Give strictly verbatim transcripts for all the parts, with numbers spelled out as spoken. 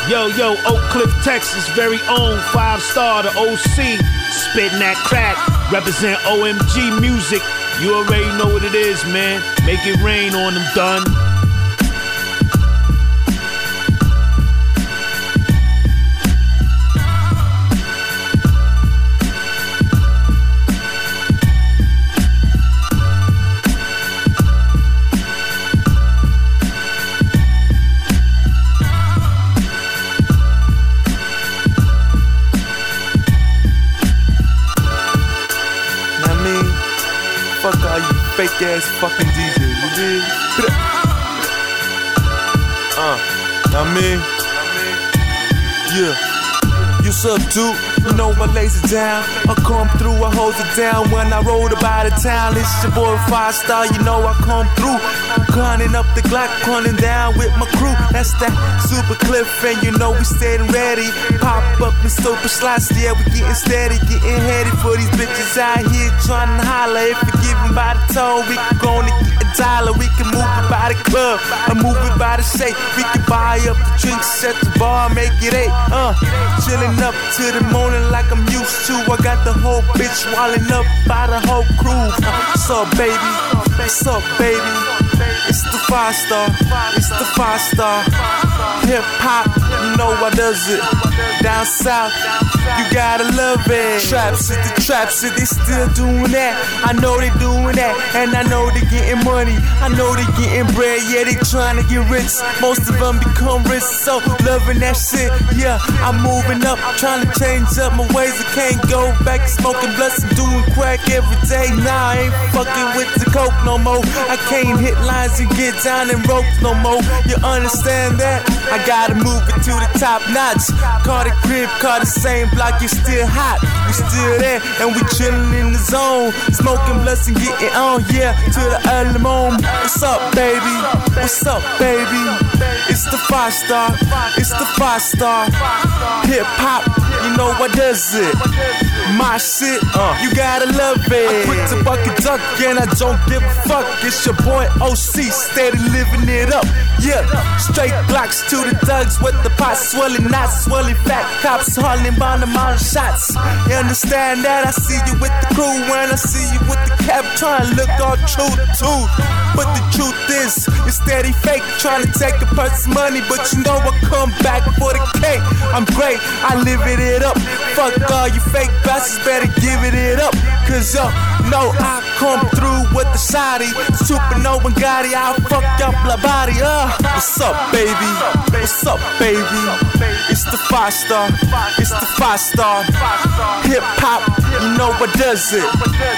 Yo, yo, Oak Cliff, Texas, very own five star, the O C, spitting that crack, represent O M G music. You already know what it is, man. Make it rain on them, done. Fuck all you fake ass fucking D Js, you dig? Uh, I mean, yeah. You sub dude, you know I lays it down. I come through, I hold it down when I roll about the town. It's your boy five star, you know I come through. Gunning up the Glock, running down with my crew. That's that super cliff, and you know we steady ready. Pop up in super slots, yeah, we getting steady, getting heady for these bitches out here trying to holler. If you're giving by the tone, we can go and get a dollar. We can move it by the club, I move it by the shake. We can buy up the drinks at the bar, make it eight. Uh, chillin' up to the morning like I'm used to. I got the whole bitch wallin' up by the whole crew. Uh, what's up, baby? What's up, baby? It's the five star, it's the five star. Hip hop, you know what does it. Down south, you gotta love it. Trap City, Trap City, still doing that. I know they doing that, and I know they getting money. I know they getting bread, yeah, they trying to get rich. Most of them become rich, so loving that shit. Yeah, I'm moving up, trying to change up my ways. I can't go back to smoking blunts and doing crack every day. Nah, I ain't fucking with the coke no more. I can't hit lines and get down in ropes no more. You understand that? I gotta move it to the top notch. Call the crib, call the same block, you still hot. We still there, and we chillin' in the zone. Smoking blunts and getting on, yeah, to the early morning. What's up, baby? What's up, baby? It's the five star, it's the five star. Hip hop, you know what does it. My shit, uh, you gotta love it. I quit to buck a duck and I don't give a fuck. It's your boy O C, steady living it up. Yeah, straight blocks to the thugs with the pot swelling, not swelling fat. Cops hauling by the amount of shots. You understand that? I see you with the crew and I see you with the cap trying to look all true to truth. But the truth is, you're steady fake, trying to take a person's money, but you know I come back for the cake. I'm great, I live it, it up. Fuck all you fake bastards, better give it, it up. Cause yo, know I come through with the shotty. Supernova Gotti, I'll fuck up my body. Uh, what's up, baby? What's up, baby? It's the five star, it's the five star. Hip hop, you know what does it.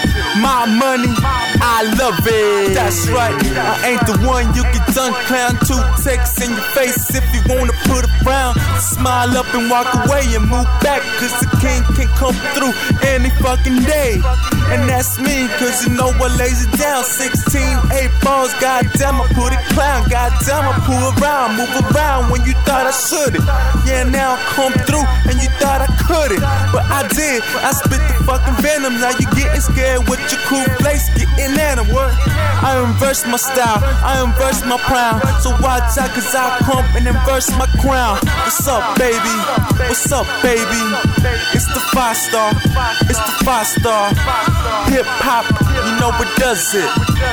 My money, I love it. That's right, I ain't the one you can dunk clown. Two texts in your face if you wanna put it round. Smile up and walk away and move back, cause the king can come through any fucking day. And that's me, cause you know what lays it down. Sixteen, eight balls, goddamn I put it clown. Goddamn I pull around, move around when you thought I shouldn't. Yeah, now I come through and you thought I couldn't, but I did. I spit the fucking venom, now you getting scared with your cool place, getting at 'em. What? I inverse my style, I inverse my crown. So watch out, cause I come and inverse my crown. What's up, baby? What's up, baby? It's the five star, it's the five star. Hip hop, you know what does it.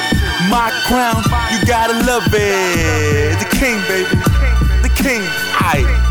My crown, you gotta love it. The king, baby, the king. Aight.